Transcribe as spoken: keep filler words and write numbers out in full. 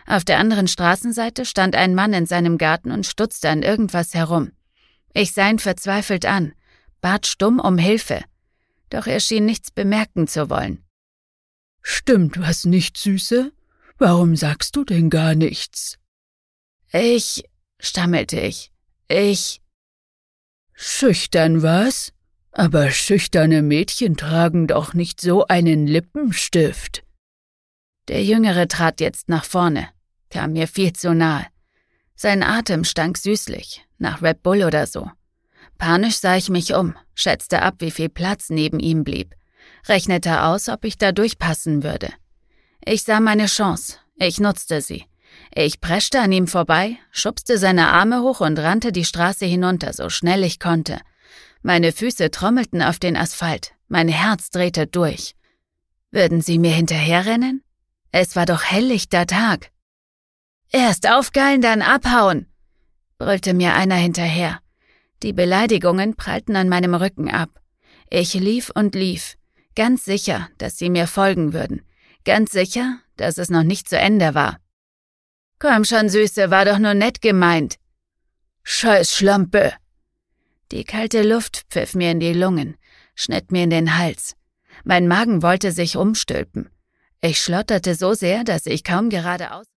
Auf der anderen Straßenseite stand ein Mann in seinem Garten und stutzte an irgendwas herum. Ich sah ihn verzweifelt an, bat stumm um Hilfe. Doch er schien nichts bemerken zu wollen. »Stimmt was nicht, Süße? Warum sagst du denn gar nichts?« »Ich«, stammelte ich, »ich...« »Schüchtern was? Aber schüchterne Mädchen tragen doch nicht so einen Lippenstift.« Der Jüngere trat jetzt nach vorne, kam mir viel zu nahe. Sein Atem stank süßlich, nach Red Bull oder so. Panisch sah ich mich um, schätzte ab, wie viel Platz neben ihm blieb, rechnete aus, ob ich da durchpassen würde. Ich sah meine Chance, ich nutzte sie. Ich preschte an ihm vorbei, schubste seine Arme hoch und rannte die Straße hinunter, so schnell ich konnte. Meine Füße trommelten auf den Asphalt, mein Herz drehte durch. Würden sie mir hinterherrennen? Es war doch helllichter Tag. »Erst aufgeilen, dann abhauen«, brüllte mir einer hinterher. Die Beleidigungen prallten an meinem Rücken ab. Ich lief und lief, ganz sicher, dass sie mir folgen würden, ganz sicher, dass es noch nicht zu Ende war. »Komm schon, Süße, war doch nur nett gemeint.« »Scheiß Schlampe!« Die kalte Luft pfiff mir in die Lungen, schnitt mir in den Hals. Mein Magen wollte sich umstülpen. Ich schlotterte so sehr, dass ich kaum geradeaus